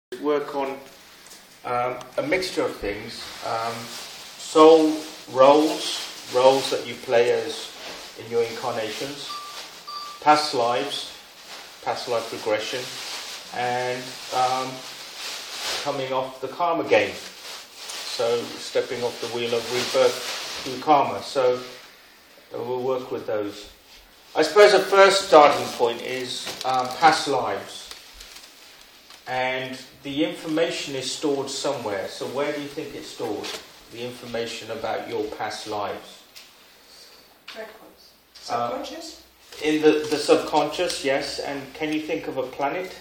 work on a mixture of things. Soul roles that you play as in your incarnations, past lives, past life regression, and coming off the karma game. So stepping off the wheel of rebirth through karma. So we'll work with those. I suppose the first starting point is past lives. And the information is stored somewhere. So where do you think it's stored? The information about your past lives. Records. Subconscious? In the subconscious, yes. And can you think of a planet?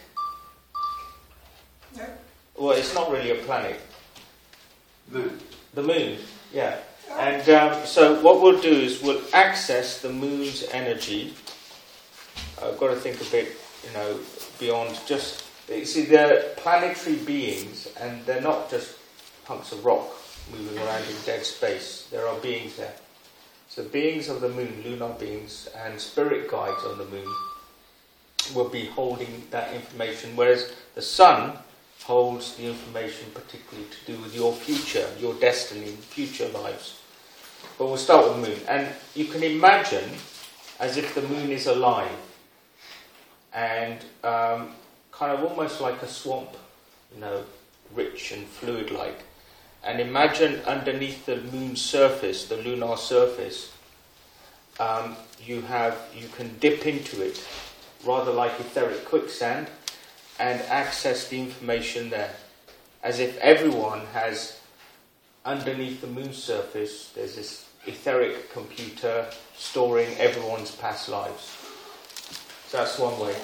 No. Well, it's not really a planet. Moon. The moon, yeah. And so what we'll do is we'll access the moon's energy. I've got to think a bit, beyond just... You see, they're planetary beings, and they're not just hunks of rock moving around in dead space. There are beings there. So beings of the moon, lunar beings, and spirit guides on the moon will be holding that information, whereas the sun holds the information particularly to do with your future, your destiny, future lives. But we'll start with the moon. And you can imagine as if the moon is alive and kind of almost like a swamp, rich and fluid-like. And imagine underneath the moon's surface, the lunar surface, you can dip into it, rather like etheric quicksand, and access the information there. As if everyone has, underneath the moon's surface, there's this etheric computer storing everyone's past lives. So that's one way.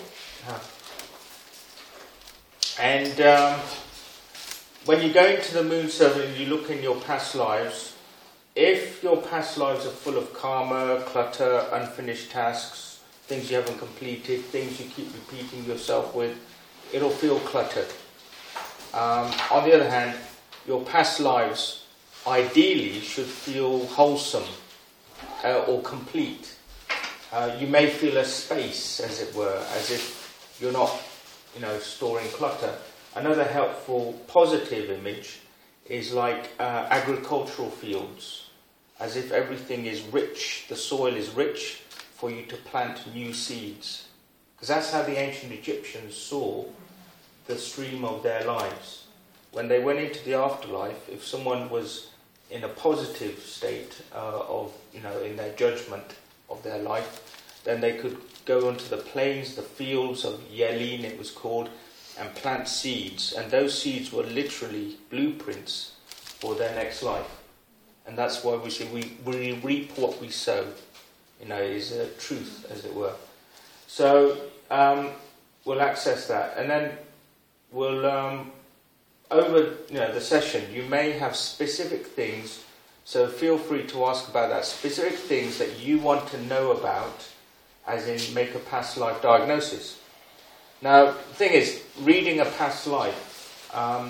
And when you go into the moon surface and you look in your past lives, if your past lives are full of karma, clutter, unfinished tasks, things you haven't completed, things you keep repeating yourself with, it'll feel cluttered. On the other hand, your past lives ideally should feel wholesome or complete. You may feel a space, as it were, as if you're not storing clutter. Another helpful positive image is like agricultural fields, as if everything is rich, the soil is rich for you to plant new seeds. Because that's how the ancient Egyptians saw the stream of their lives. When they went into the afterlife, if someone was in a positive state in their judgment of their life, then they could go onto the plains, the fields of Yelin it was called, and plant seeds. And those seeds were literally blueprints for their next life. And that's why we say we reap what we sow. Is a truth, as it were. So we'll access that. And then we'll, over the session, you may have specific things, so feel free to ask about that. Specific things that you want to know about, as in make a past life diagnosis. Now, the thing is, reading a past life,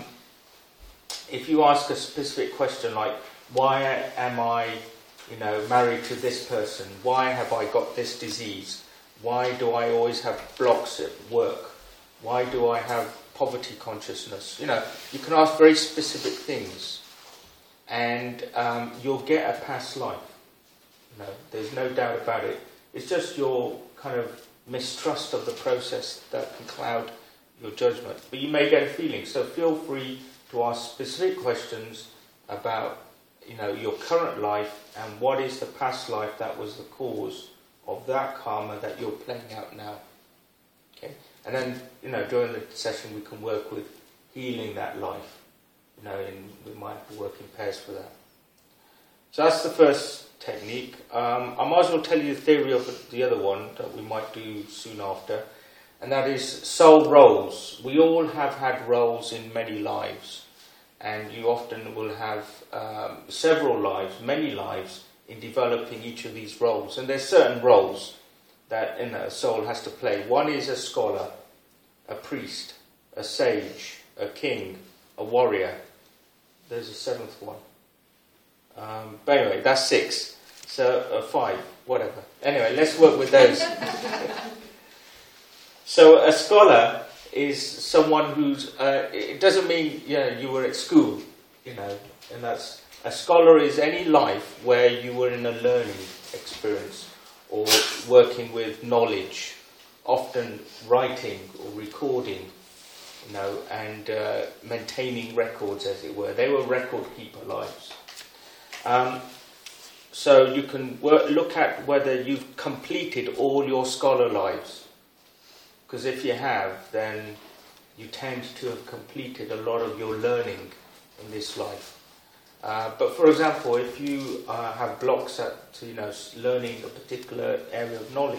if you ask a specific question like, why am I, married to this person? Why have I got this disease? Why do I always have blocks at work? Why do I have poverty consciousness? You can ask very specific things, and you'll get a past life. There's no doubt about it. It's just your kind of mistrust of the process that can cloud your judgment. But you may get a feeling. So feel free to ask specific questions about, your current life and what is the past life that was the cause of that karma that you're playing out now. Okay? And then, during the session we can work with healing that life. We might work in pairs for that. So that's the first technique. I might as well tell you the theory of the other one that we might do soon after, and that is soul roles. We all have had roles in many lives, and you often will have several lives, many lives, in developing each of these roles. And there's certain roles that a soul has to play. One is a scholar, a priest, a sage, a king, a warrior. There's a seventh one. But anyway, that's 6. So 5, whatever. Anyway, let's work with those. So a scholar is someone who's. It doesn't mean you were at school, and that's a scholar is any life where you were in a learning experience or working with knowledge, often writing or recording, and maintaining records, as it were. They were record keeper lives. So you can look at whether you've completed all your scholar lives. Because if you have, then you tend to have completed a lot of your learning in this life. But for example, if you have blocks at learning a particular area of knowledge,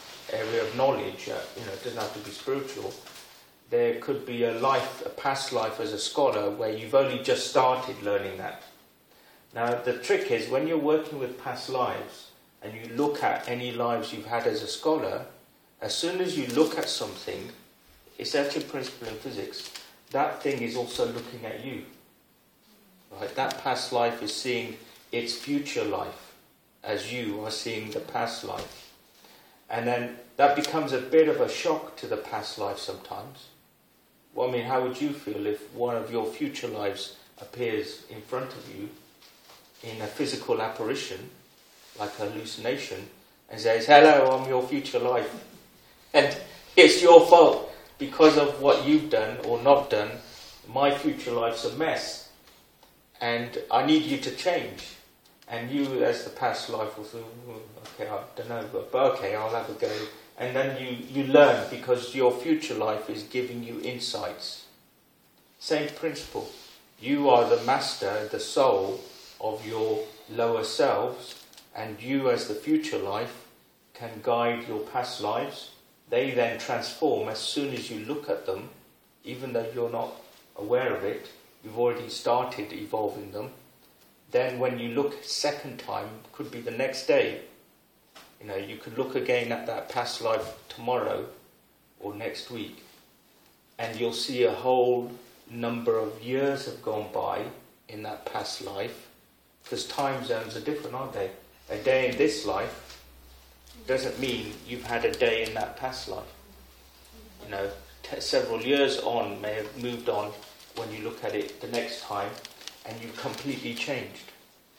it doesn't have to be spiritual. There could be a past life as a scholar where you've only just started learning that. Now the trick is when you're working with past lives and you look at any lives you've had as a scholar, as soon as you look at something, it's actually a principle in physics, that thing is also looking at you. Right? That past life is seeing its future life as you are seeing the past life. And then that becomes a bit of a shock to the past life sometimes. Well, how would you feel if one of your future lives appears in front of you in a physical apparition, like a hallucination, and says, "Hello, I'm your future life. And it's your fault because of what you've done or not done. My future life's a mess. And I need you to change." And you, as the past life, will say, "Okay, I don't know, but okay, I'll have a go." And then you learn because your future life is giving you insights. Same principle. You are the master, the soul of your lower selves, and you, as the future life, can guide your past lives. They then transform as soon as you look at them, even though you're not aware of it. You've already started evolving them. Then when you look second time, could be the next day. You could look again at that past life tomorrow or next week, and you'll see a whole number of years have gone by in that past life, because time zones are different, aren't they? A day in this life doesn't mean you've had a day in that past life. Several years on may have moved on when you look at it the next time, and you've completely changed.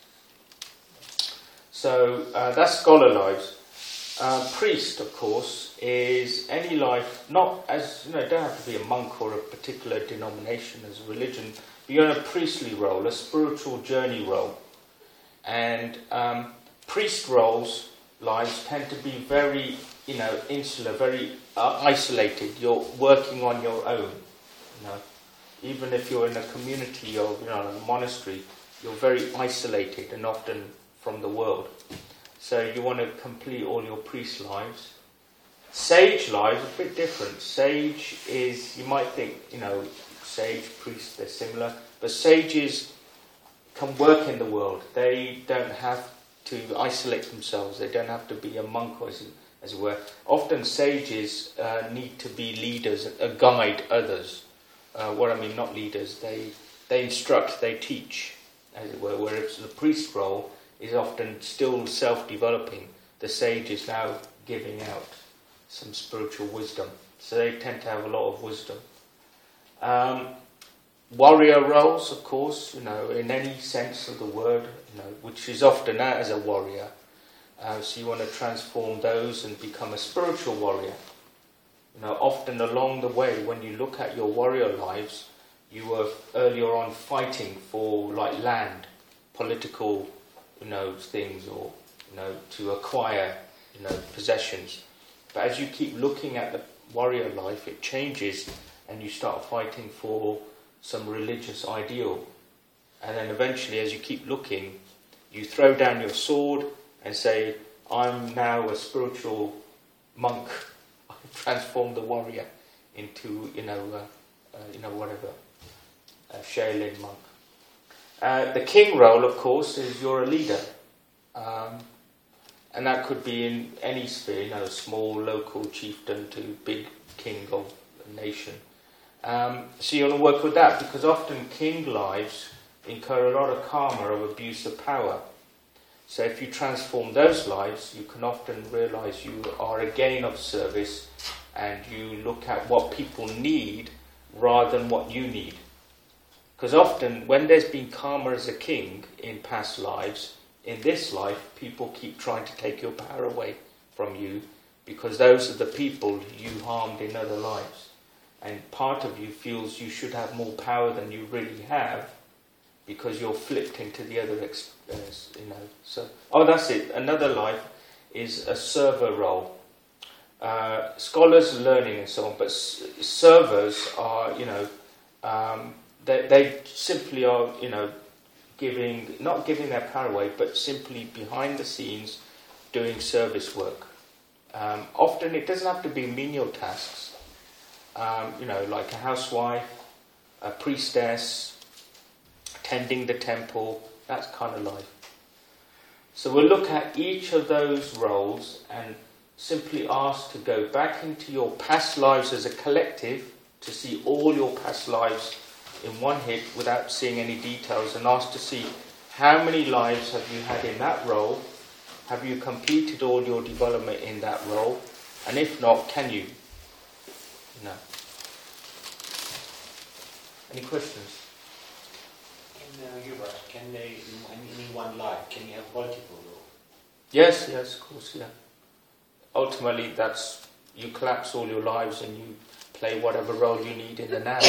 So that's scholar lives. Priest, of course, is any life, not as, don't have to be a monk or a particular denomination as a religion, but you're in a priestly role, a spiritual journey role. And priest roles, lives, tend to be very, insular, very isolated. You're working on your own, Even if you're in a community or a monastery, you're very isolated and often from the world. So you want to complete all your priest lives. Sage lives are a bit different. Sage is, you might think, sage, priest, they're similar. But sages can work in the world. They don't have to isolate themselves. They don't have to be a monk, as it were. Often sages need to be leaders, guide others. Not leaders. They instruct, they teach, as it were. Whereas the priest role is often still self-developing. The sage is now giving out some spiritual wisdom. So they tend to have a lot of wisdom. Warrior roles, of course, in any sense of the word, which is often as a warrior. So you want to transform those and become a spiritual warrior. Often along the way, when you look at your warrior lives, you were earlier on fighting for land, political, things, or to acquire, possessions. But as you keep looking at the warrior life, it changes, and you start fighting for some religious ideal. And then eventually, as you keep looking, you throw down your sword and say, "I'm now a spiritual monk. I've transformed the warrior into, whatever, a Shaolin monk." The king role, of course, is you're a leader. And that could be in any sphere, small local chieftain to big king of a nation. So you want to work with that, because often king lives incur a lot of karma of abuse of power. So if you transform those lives, you can often realise you are again of service, and you look at what people need rather than what you need. Because often when there's been karma as a king in past lives, in this life people keep trying to take your power away from you because those are the people you harmed in other lives. And part of you feels you should have more power than you really have because you're flipped into the other, So, that's it. Another life is a server role. Scholars are learning and so on, but servers are, they simply are, not giving their power away, but simply behind the scenes doing service work. Often it doesn't have to be menial tasks, like a housewife, a priestess, tending the temple, that's kind of life. So we'll look at each of those roles and simply ask to go back into your past lives as a collective to see all your past lives in one hit without seeing any details, and ask to see how many lives have you had in that role, have you completed all your development in that role, and if not, can you? No. Any questions? Can they, in one life, can you have multiple roles? Yes, of course, yeah. Ultimately, that's, you collapse all your lives and you play whatever role you need in the now.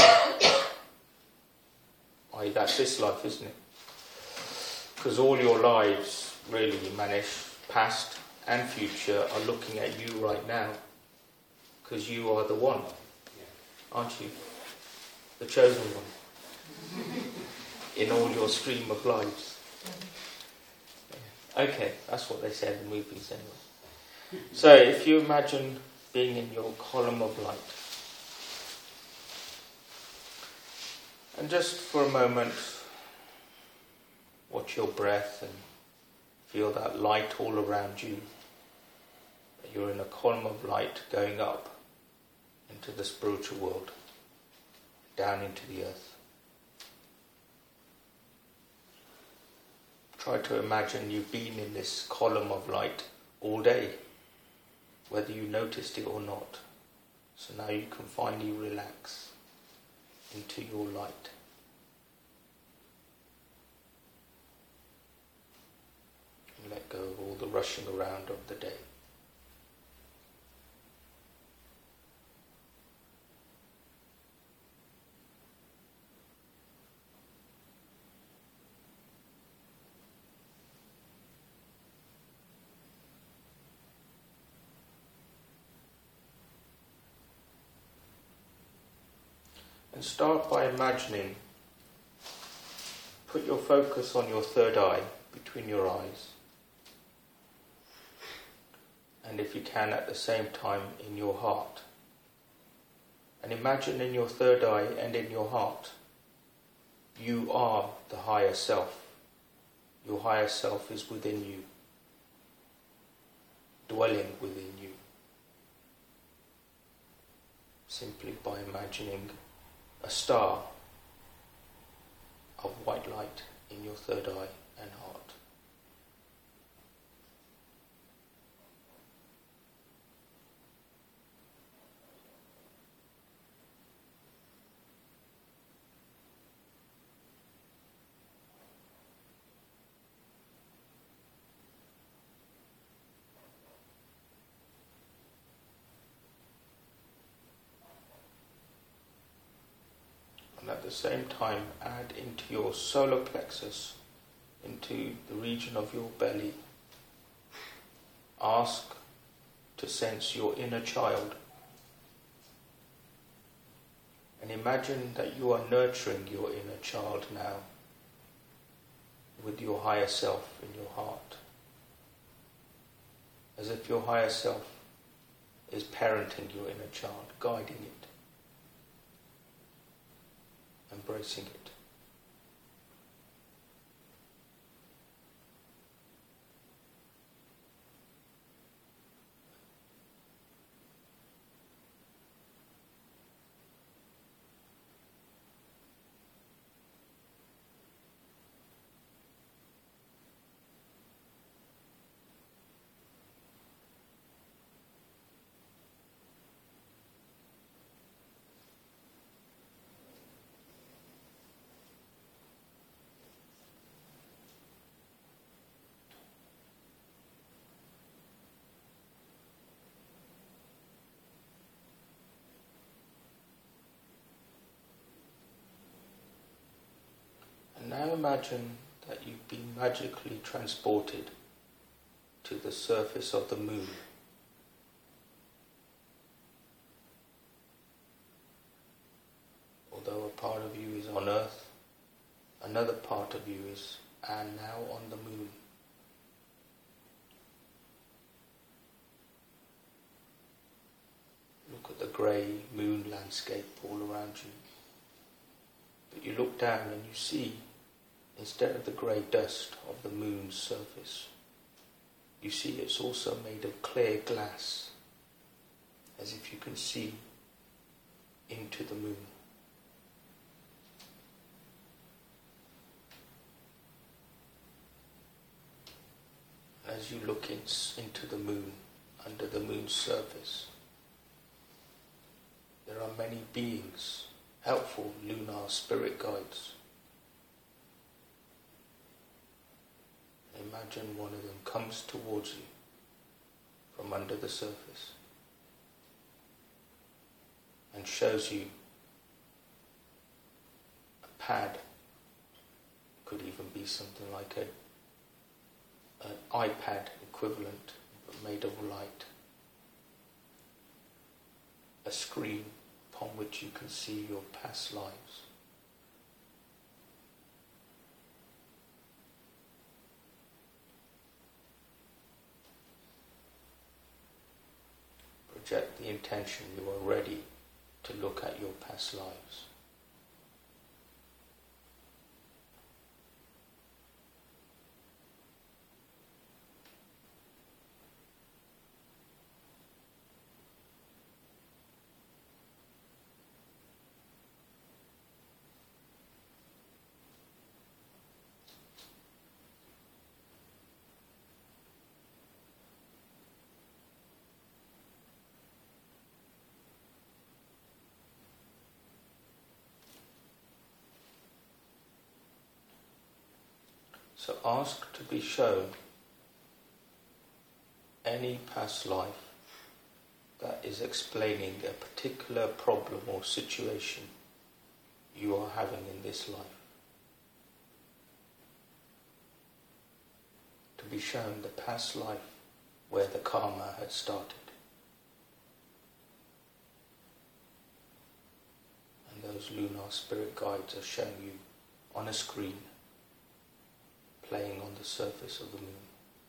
That's this life, isn't it? Because all your lives, really, Manish, past and future, are looking at you right now. Because you are the one, aren't you? The chosen one. In all your stream of lives. Okay, that's what they said in the movies anyway. So if you imagine being in your column of light, and just for a moment watch your breath and feel that light all around you. You're in a column of light going up into the spiritual world, down into the earth. Try to imagine you've been in this column of light all day, whether you noticed it or not. So now you can finally relax into your light. And let go of all the rushing around of the day. And start by imagining, put your focus on your third eye, between your eyes. And if you can, at the same time, in your heart. And imagine in your third eye and in your heart, you are the higher self. Your higher self is within you, dwelling within you. Simply by imagining a star of white light in your third eye and heart. At the same time, add into your solar plexus, into the region of your belly. Ask to sense your inner child. And imagine that you are nurturing your inner child now with your higher self in your heart. As if your higher self is parenting your inner child, guiding it, embracing it. Now imagine that you've been magically transported to the surface of the moon. Although a part of you is on Earth, another part of you is and now on the moon. Look at the grey moon landscape all around you. But you look down and you see, instead of the grey dust of the moon's surface, you see it's also made of clear glass, as if you can see into the moon. As you look into the moon, under the moon's surface, there are many beings, helpful lunar spirit guides. Imagine one of them comes towards you from under the surface and shows you a pad, could even be something like an iPad equivalent, but made of light. A screen upon which you can see your past lives. Project the intention you are ready to look at your past lives. So ask to be shown any past life that is explaining a particular problem or situation you are having in this life. To be shown the past life where the karma had started. And those lunar spirit guides are showing you on a screen, playing on the surface of the moon.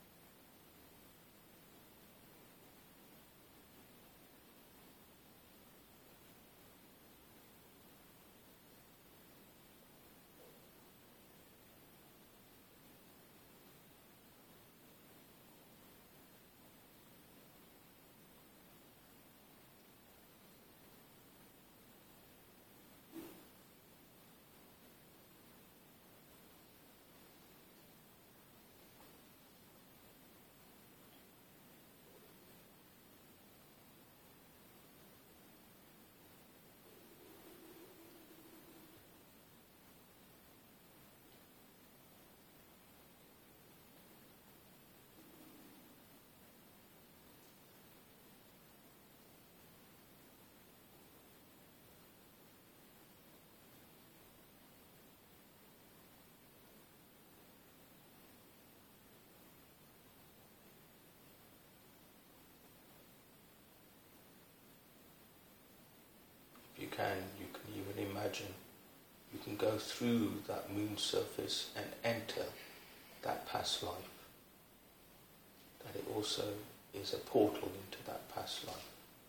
You can even imagine you can go through that moon surface and enter that past life. That it also is a portal into that past life.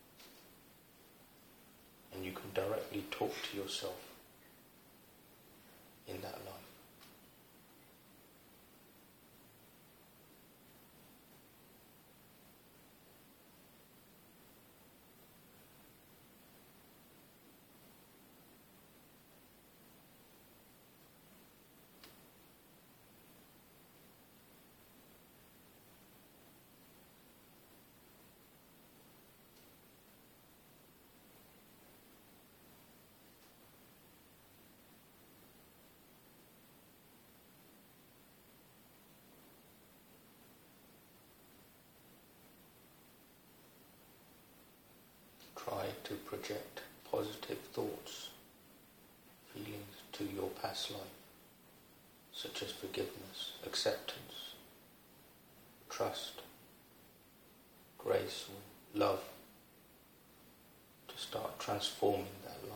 And you can directly talk to yourself in that life. Try to project positive thoughts, feelings to your past life. such as forgiveness, acceptance, trust, grace, or love, to start transforming that life.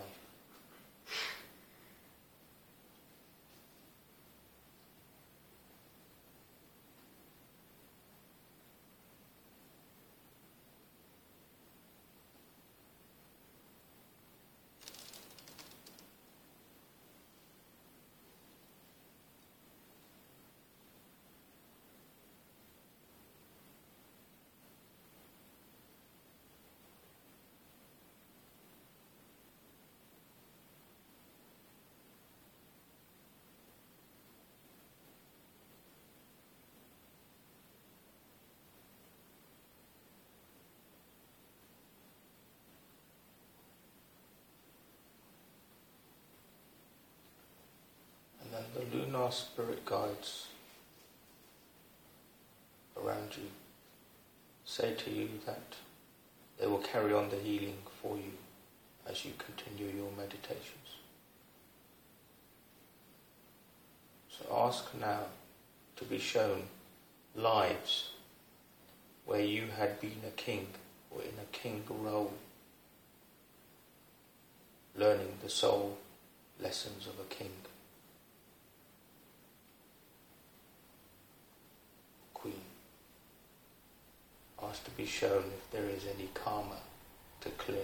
And the lunar spirit guides around you say to you that they will carry on the healing for you as you continue your meditations. So ask now to be shown lives where you had been a king or in a king role, learning the soul lessons of a king. Queen. Ask to be shown if there is any karma to clear.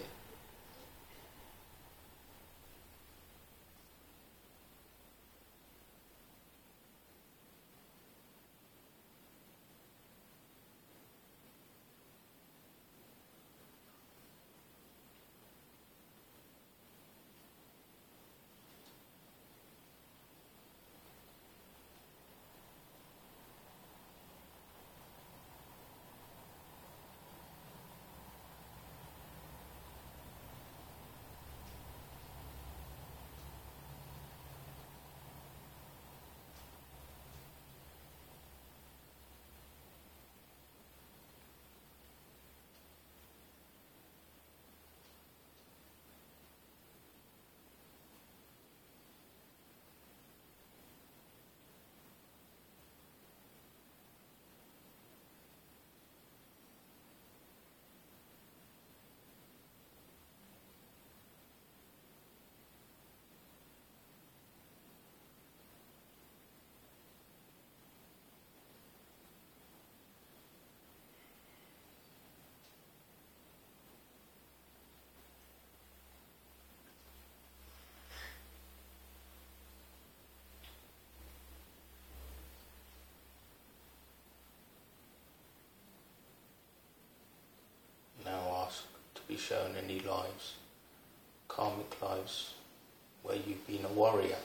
Now ask to be shown any lives, karmic lives, where you've been a warrior,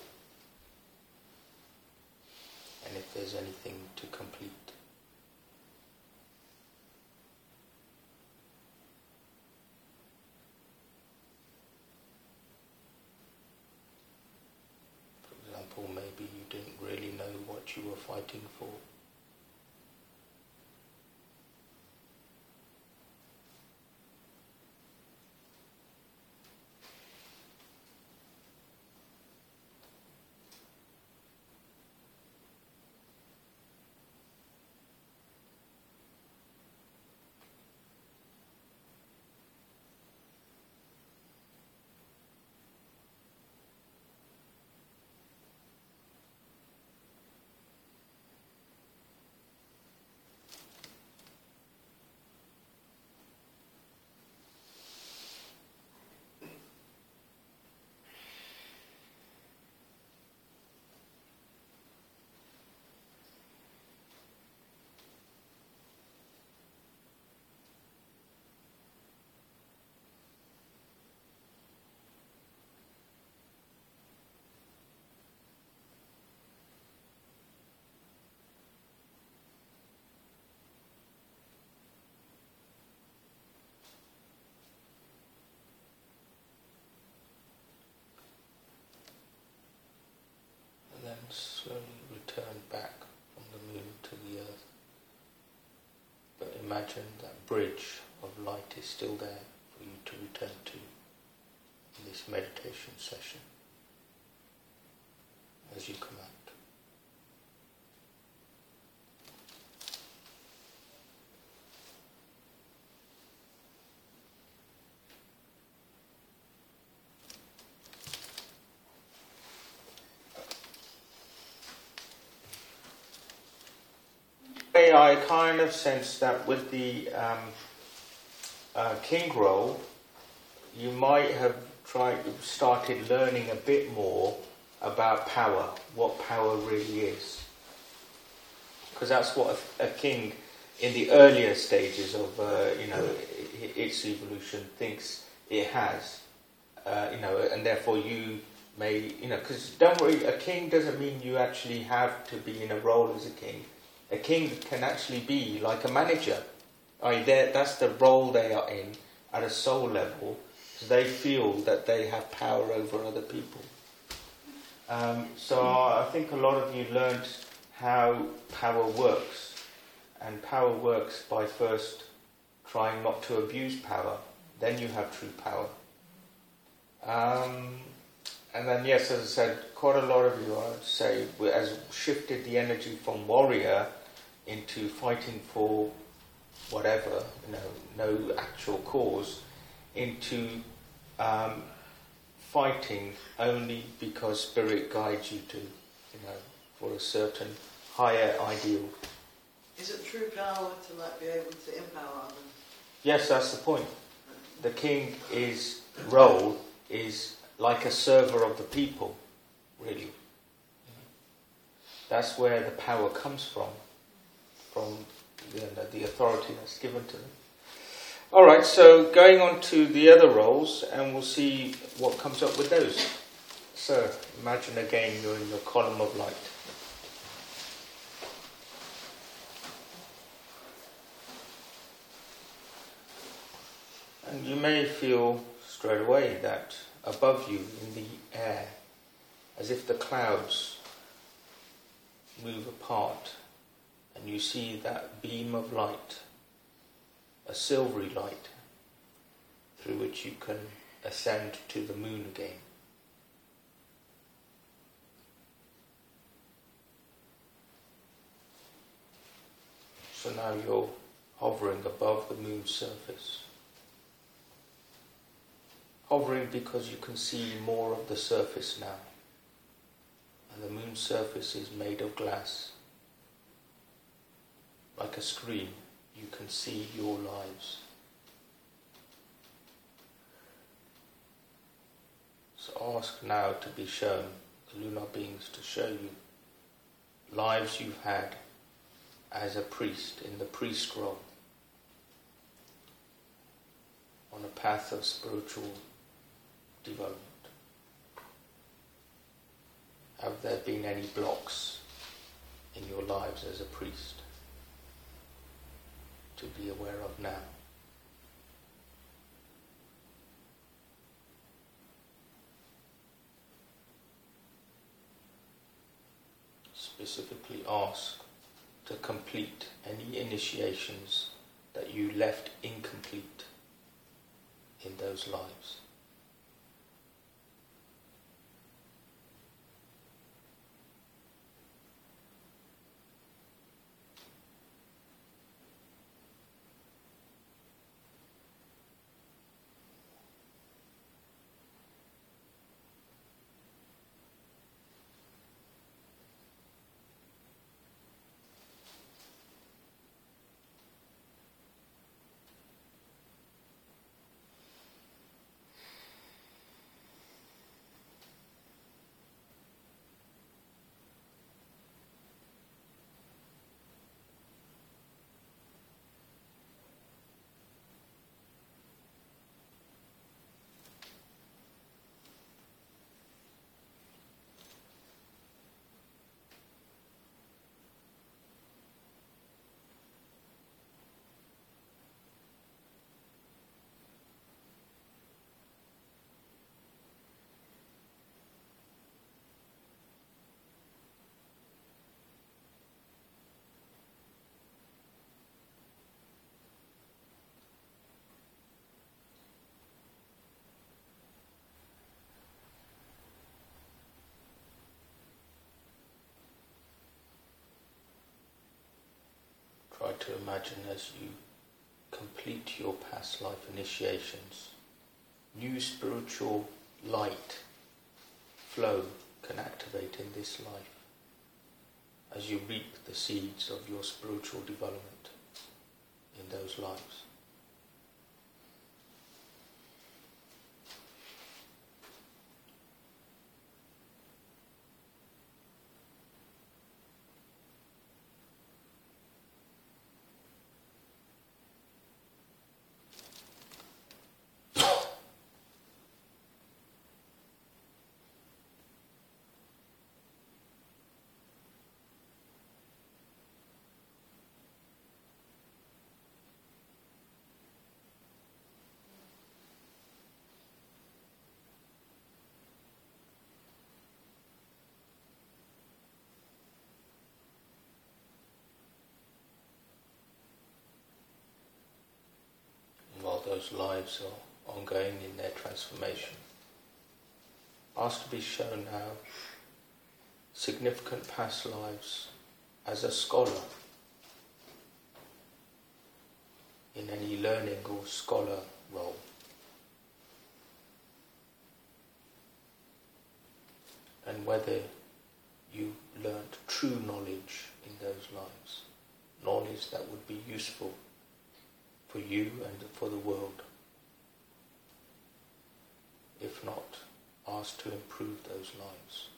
and if there's anything to complete. For example, maybe you didn't really know what you were fighting for. Then slowly return back from the moon to the earth. But imagine that bridge of light is still there for you to return to in this meditation session as you come out. way, I kind of sense that with the king role, you might have started learning a bit more about power, what power really is. Because that's what a king in the earlier stages of its evolution thinks it has. And therefore you may, because don't worry, a king doesn't mean you actually have to be in a role as a king. A king can actually be like a manager. That's the role they are in at a soul level. So they feel that they have power over other people. So I think a lot of you learned how power works. And power works by first trying not to abuse power. Then you have true power. And then, yes, as I said, quite a lot of you, I would say, has shifted the energy from warrior into fighting for whatever, no actual cause, into fighting only because spirit guides you to, for a certain higher ideal. Is it true power to be able to empower others? Yes, that's the point. The king's role is like a server of the people, really. That's where the power comes from the authority that's given to them. All right, so going on to the other roles, and we'll see what comes up with those. So, imagine again you're in your column of light. And you may feel straight away that above you in the air, as if the clouds move apart, and you see that beam of light, a silvery light, through which you can ascend to the moon again. So now you're hovering above the moon's surface. Hovering because you can see more of the surface now. And the moon's surface is made of glass. Like a screen, you can see your lives. So ask now to be shown, the lunar beings to show you lives you've had as a priest in the priest role, on a path of spiritual development. Have there been any blocks in your lives as a priest to be aware of now? Specifically ask to complete any initiations that you left incomplete in those lives. Try to imagine as you complete your past life initiations, new spiritual light flow can activate in this life. as you reap the seeds of your spiritual development in those lives. While those lives are ongoing in their transformation, ask to be shown how significant past lives as a scholar in any learning or scholar role. And whether you learnt true knowledge in those lives, knowledge that would be useful for you and for the world. If not, ask to improve those lives.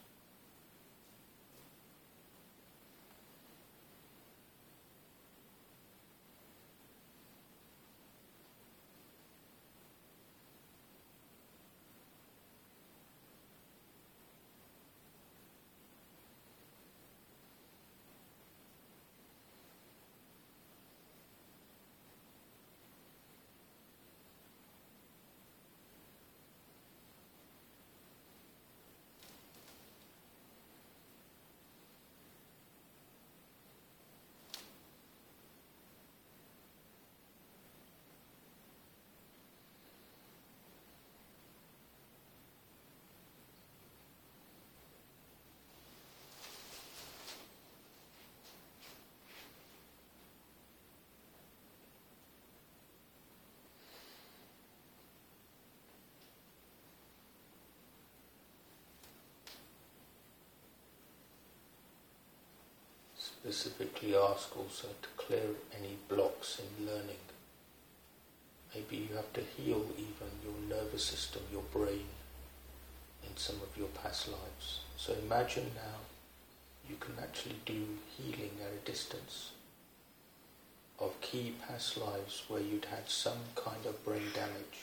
Specifically ask also to clear any blocks in learning. Maybe you have to heal even your nervous system, your brain, in some of your past lives. So imagine now you can actually do healing at a distance of key past lives where you'd had some kind of brain damage.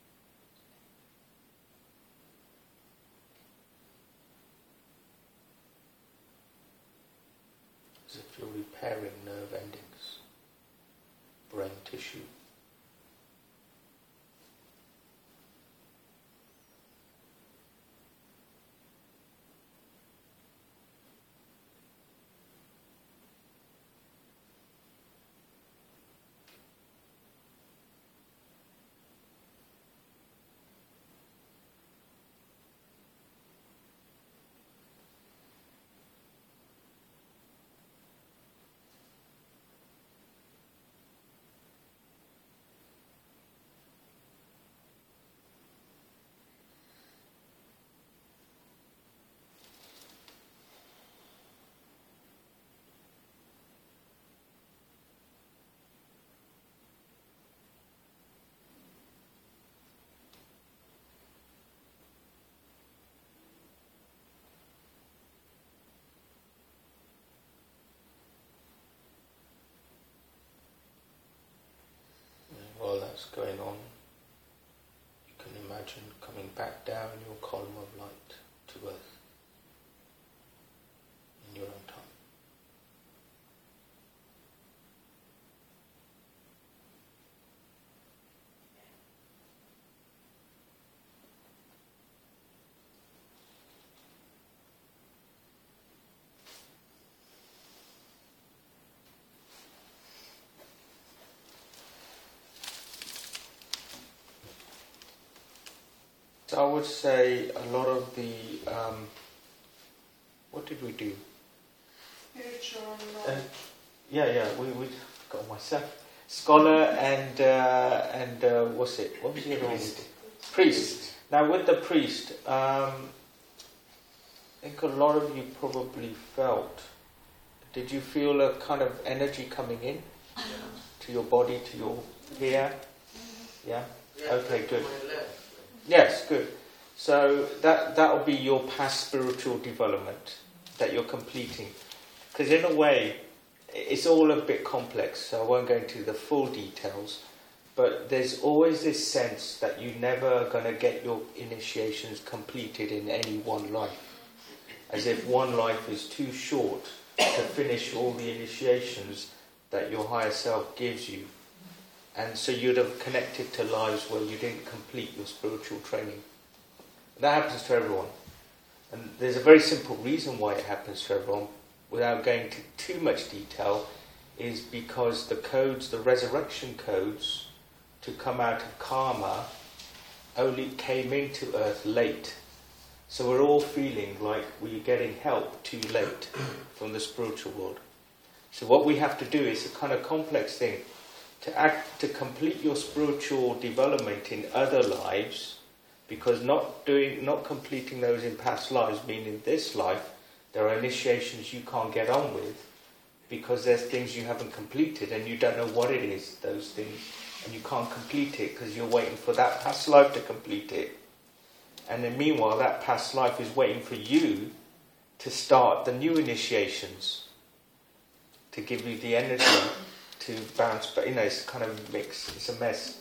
As if you're repairing nerve endings, brain tissue. While that's going on, you can imagine coming back down your column of light to earth in your own time. So I would say a lot of the, what did we do? Spiritual knowledge. We got myself. Scholar and what's it? What was the other one? Priest. Now with the priest, I think a lot of you probably felt Did you feel a kind of energy coming in to your body, to your here? Yeah? Okay, good. Yes, good. So that'll be your past spiritual development that you're completing. Because in a way, it's all a bit complex, so I won't go into the full details. But there's always this sense that you're never going to get your initiations completed in any one life. As if one life is too short to finish all the initiations that your higher self gives you. And so you'd have connected to lives where you didn't complete your spiritual training. That happens to everyone. And there's a very simple reason why it happens to everyone, without going into too much detail, is because the codes, the resurrection codes, to come out of karma, only came into Earth late. So we're all feeling like we're getting help too late from the spiritual world. So what we have to do is a kind of complex thing. To complete your spiritual development in other lives, because not completing those in past lives mean in this life there are initiations you can't get on with because there's things you haven't completed and you don't know what it is, those things, and you can't complete it because you're waiting for that past life to complete it. And then meanwhile that past life is waiting for you to start the new initiations, to give you the energy to bounce, but it's kind of mixed, it's a mess.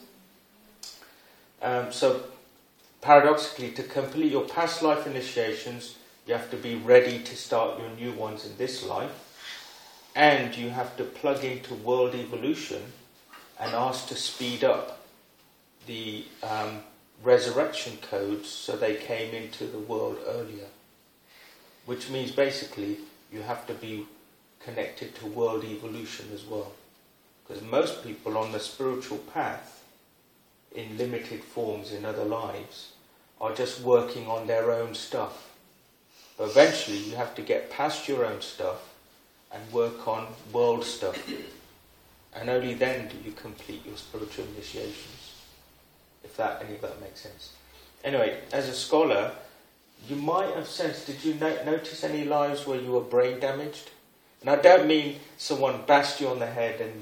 So paradoxically, to complete your past life initiations, you have to be ready to start your new ones in this life, and you have to plug into world evolution and ask to speed up the resurrection codes so they came into the world earlier. Which means basically you have to be connected to world evolution as well. Because most people on the spiritual path, in limited forms in other lives, are just working on their own stuff. But eventually you have to get past your own stuff and work on world stuff. And only then do you complete your spiritual initiations. If any of that makes sense. Anyway, as a scholar, you might have sensed, did you notice any lives where you were brain damaged? And I don't mean someone bashed you on the head and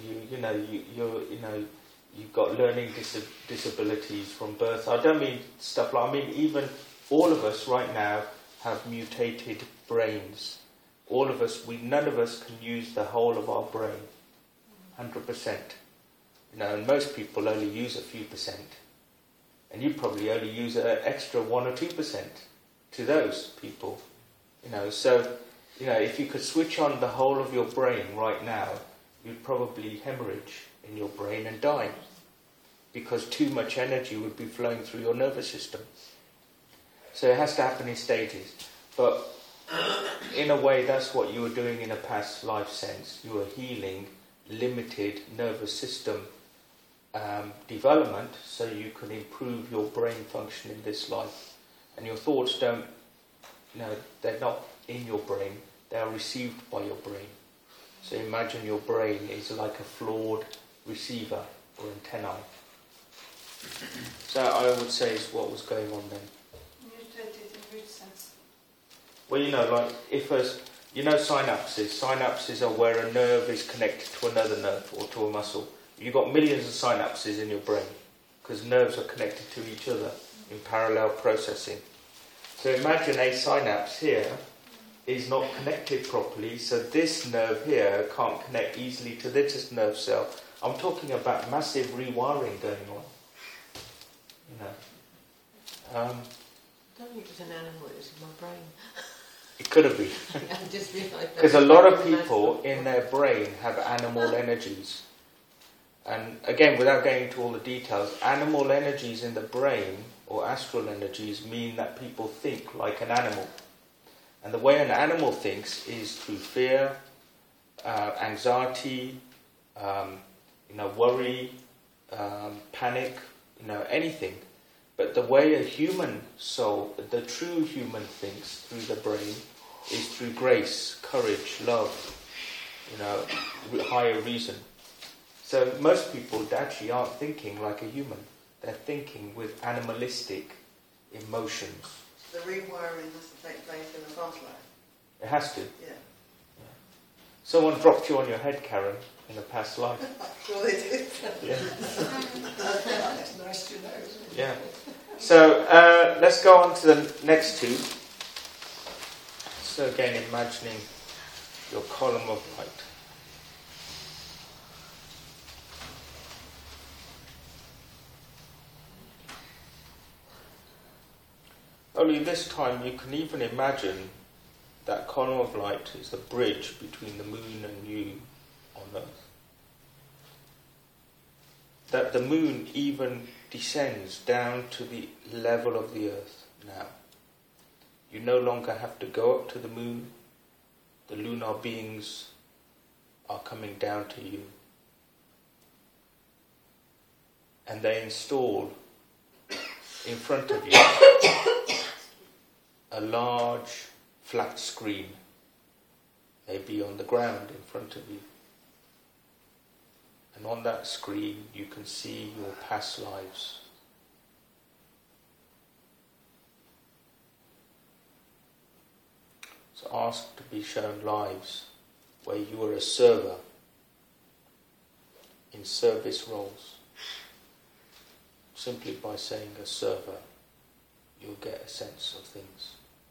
you've got learning disabilities from birth. I don't mean stuff like, I mean even all of us right now have mutated brains. All of us, none of us can use the whole of our brain, 100%. And most people only use a few percent. And you probably only use an extra 1 or 2% to those people. So if you could switch on the whole of your brain right now, you'd probably hemorrhage in your brain and die, because too much energy would be flowing through your nervous system. So it has to happen in stages. But in a way, that's what you were doing in a past life sense. You were healing limited nervous system development so you can improve your brain function in this life. And your thoughts they're not in your brain, they are received by your brain. So imagine your brain is like a flawed receiver or antennae. So I would say is what was going on then. Mutated in which sense? Well, like if synapses. Synapses are where a nerve is connected to another nerve or to a muscle. You've got millions of synapses in your brain because nerves are connected to each other in parallel processing. So imagine a synapse here is not connected properly, so this nerve here can't connect easily to this nerve cell. I'm talking about massive rewiring going on. I don't think it was an animal, it was in my brain. It could have been. I just realised. Because a lot of people in their brain have animal energies. And again, without going into all the details, animal energies in the brain, or astral energies, mean that people think like an animal. And the way an animal thinks is through fear, anxiety, worry, panic, anything. But the way a human soul, the true human thinks through the brain, is through grace, courage, love, higher reason. So most people actually aren't thinking like a human. They're thinking with animalistic emotions. The rewiring has to take place in the past life. It has to. Yeah. Someone dropped you on your head, Karen, in a past life. Well, they did. Yeah. It's nice to know, isn't it? Yeah. So let's go on to the next two. So again, imagining your column of light. Only this time you can even imagine that column of light is the bridge between the moon and you on Earth. That the moon even descends down to the level of the Earth now. You no longer have to go up to the moon. The lunar beings are coming down to you. And they install in front of you a large flat screen, maybe on the ground in front of you. And on that screen you can see your past lives. So ask to be shown lives where you were a server in service roles. Simply by saying a server, you'll get a sense of things.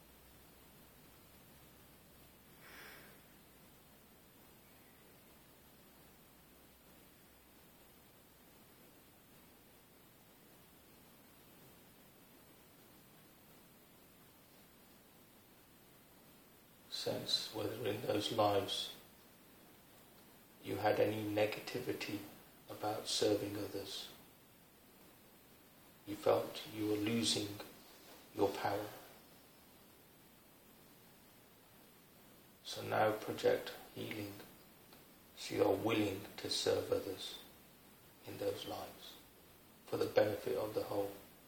Sense whether in those lives you had any negativity about serving others. You felt you were losing your power. So now project healing so you are willing to serve others in those lives for the benefit of the whole.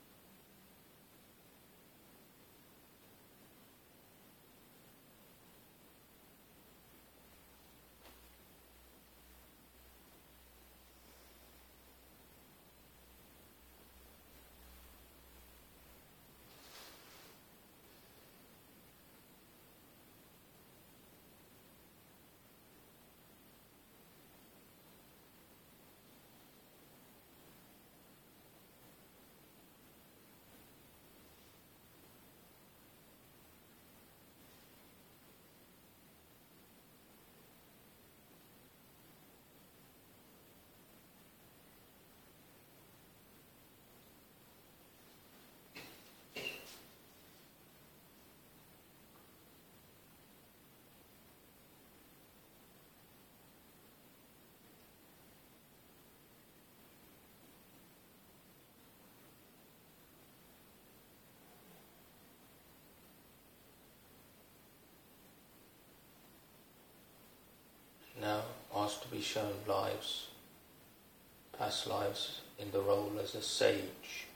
Now asked to be shown lives, past lives in the role as a sage,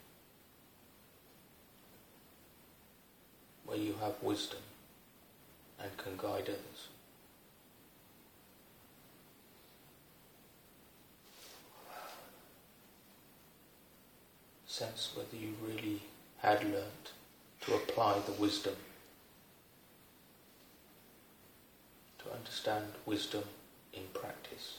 where you have wisdom and can guide others. Sense whether you really had learnt to apply the wisdom, to understand wisdom in practice.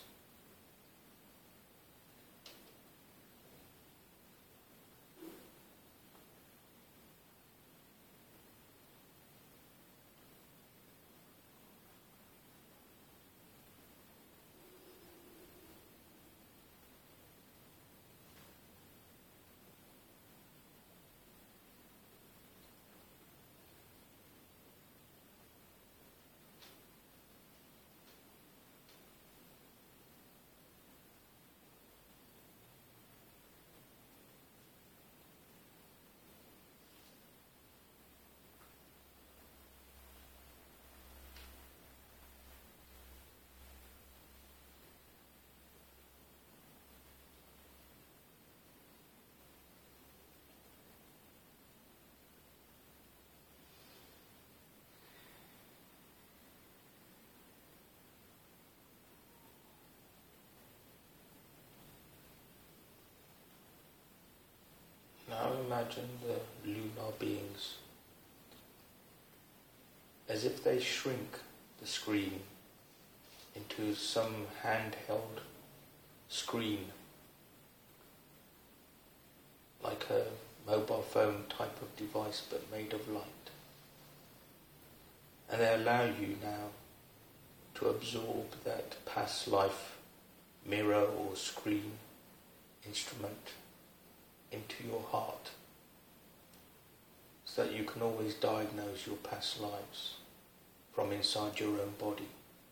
Now imagine the lunar beings as if they shrink the screen into some handheld screen, like a mobile phone type of device but made of light. And they allow you now to absorb that past life mirror or screen instrument into your heart, so that you can always diagnose your past lives from inside your own body.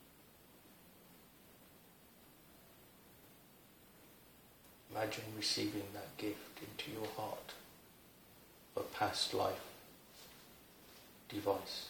Imagine receiving that gift into your heart, a past life device.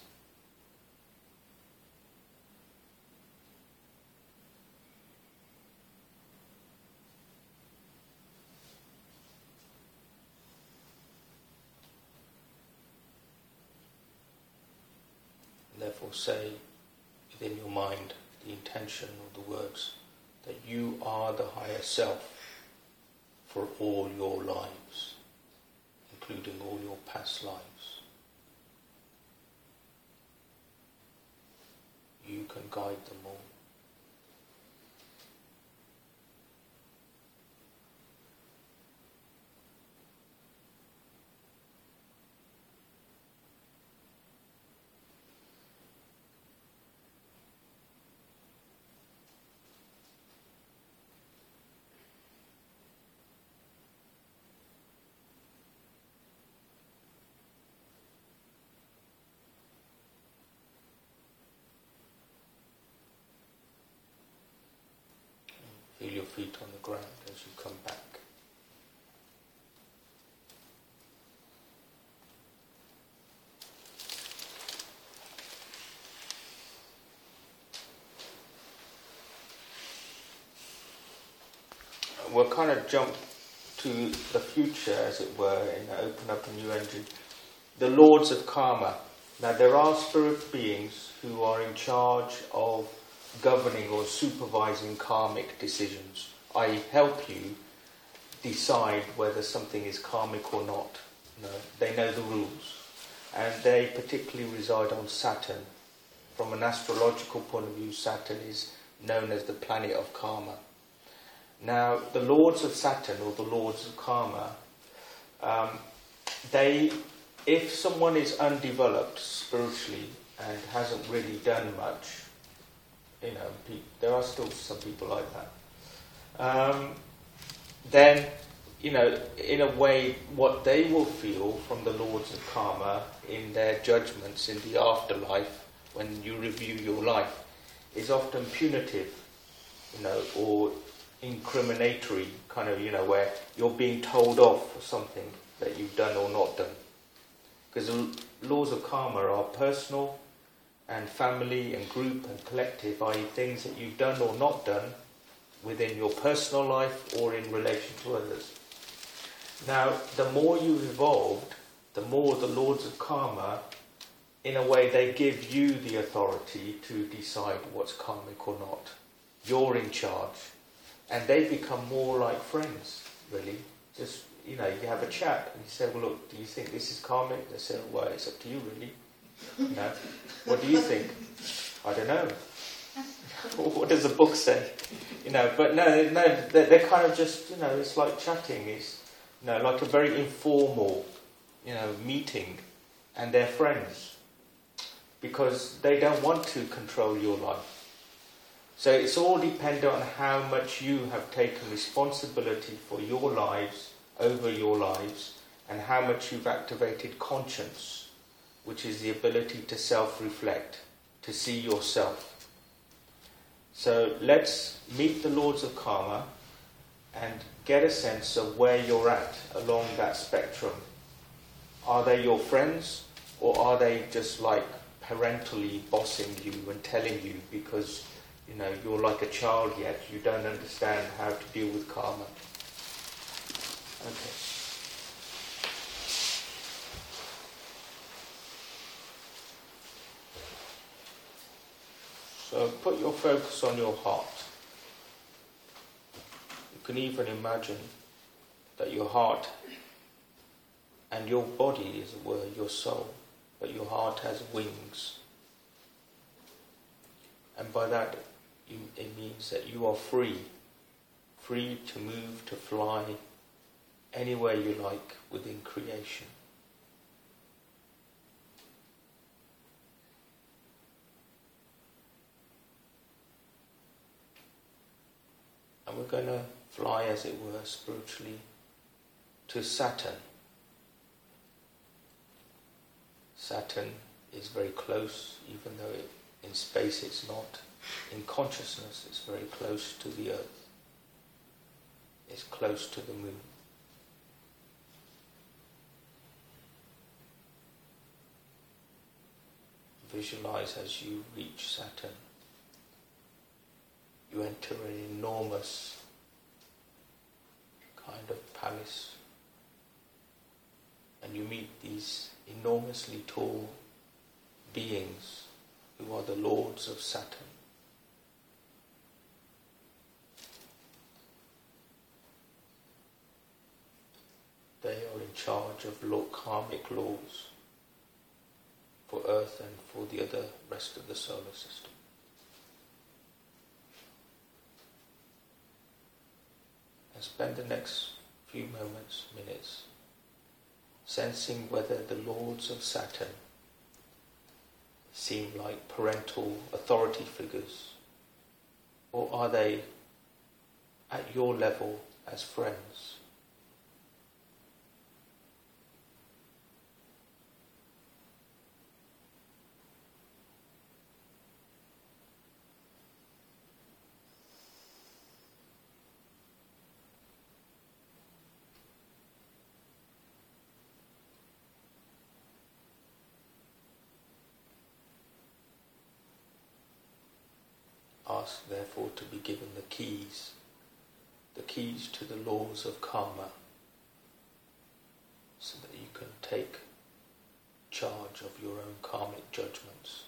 Therefore say within your mind the intention or the words that you are the higher self for all your lives, including all your past lives. You can guide them all. Feel your feet on the ground as you come back. We'll kind of jump to the future, as it were, and open up a new engine. The Lords of Karma. Now, there are spirit beings who are in charge of governing or supervising karmic decisions. I help you decide whether something is karmic or not. No, they know the rules. And they particularly reside on Saturn. From an astrological point of view, Saturn is known as the planet of karma. Now, the Lords of Saturn, or the Lords of Karma, if someone is undeveloped spiritually and hasn't really done much, there are still some people like that, then, in a way, what they will feel from the Lords of Karma in their judgments in the afterlife, when you review your life, is often punitive, or incriminatory, kind of, where you're being told off for something that you've done or not done. Because the laws of karma are personal and family and group and collective, i.e. things that you've done or not done within your personal life or in relation to others. Now, the more you've evolved, the more the Lords of Karma, in a way, they give you the authority to decide what's karmic or not. You're in charge. And they become more like friends, really. Just, you have a chat and you say, well, look, do you think this is karmic? They say, well, it's up to you, really. What do you think? I don't know. What does the book say? But no, they're kind of just, it's like chatting. It's, like a very informal, meeting. And they're friends. Because they don't want to control your life. So it's all dependent on how much you have taken responsibility for your lives, over your lives, and how much you've activated conscience, which is the ability to self-reflect, to see yourself. So let's meet the Lords of Karma and get a sense of where you're at along that spectrum. Are they your friends, or are they just like parentally bossing you and telling you because you're like a child yet, you don't understand how to deal with karma? Okay. So put your focus on your heart. You can even imagine that your heart and your body, as it were, your soul, but your heart has wings. And by that it means that you are free to move, to fly anywhere you like within creation. And we're going to fly, as it were, spiritually to Saturn. Saturn is very close, even though in space it's not. In consciousness, it's very close to the Earth. It's close to the Moon. Visualize as you reach Saturn. You enter an enormous kind of palace, and you meet these enormously tall beings who are the lords of Saturn. They are in charge of karmic laws for Earth and for the rest of the solar system. And spend the next few minutes, sensing whether the lords of Saturn seem like parental authority figures, or are they at your level as friends? Ask, therefore, to be given the keys to the laws of karma, so that you can take charge of your own karmic judgments.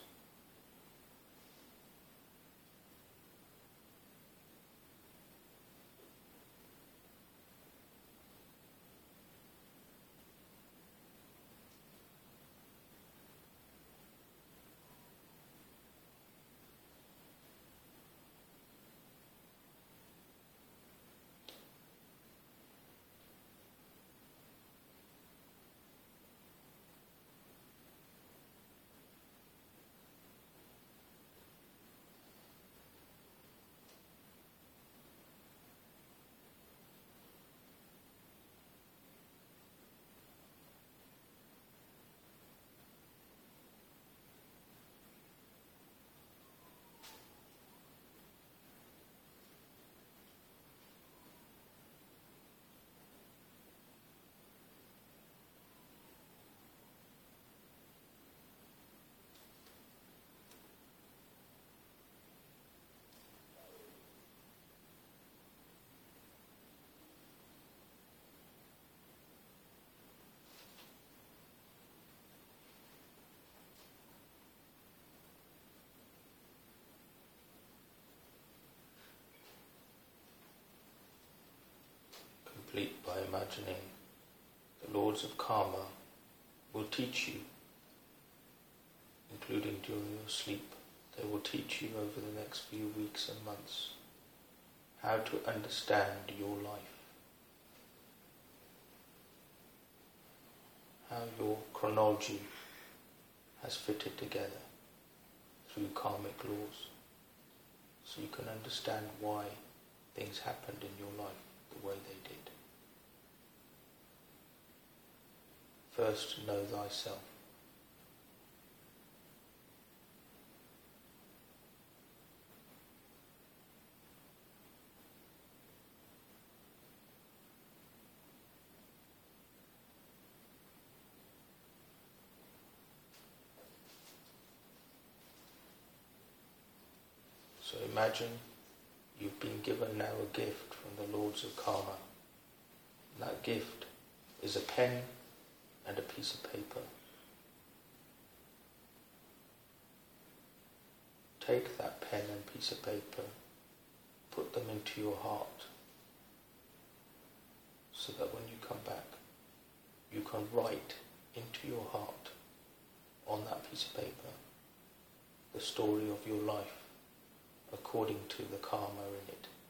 Complete by imagining the lords of karma will teach you, including during your sleep. They will teach you over the next few weeks and months how to understand your life, how your chronology has fitted together through karmic laws, so you can understand why things happened in your life the way they did. First, know thyself. So imagine you've been given now a gift from the Lords of Karma. And that gift is a pen and a piece of paper. Take that pen and piece of paper, put them into your heart, so that when you come back, you can write into your heart, on that piece of paper, the story of your life according to the karma in it.